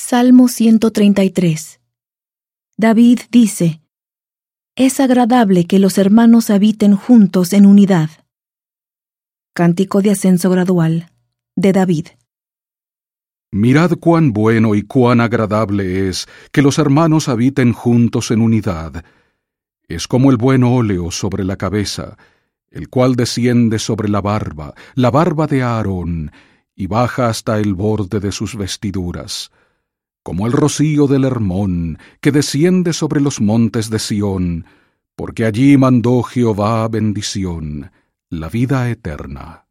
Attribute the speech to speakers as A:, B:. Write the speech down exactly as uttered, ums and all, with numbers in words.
A: Salmo ciento treinta y tres. David dice: Es agradable que los hermanos habiten juntos en unidad. Cántico de ascenso gradual de David.
B: Mirad cuán bueno y cuán agradable es que los hermanos habiten juntos en unidad. Es como el buen óleo sobre la cabeza, el cual desciende sobre la barba, la barba de Aarón, y baja hasta el borde de sus vestiduras. Como el rocío del Hermón, que desciende sobre los montes de Sión, porque allí mandó Jehová bendición, la vida eterna.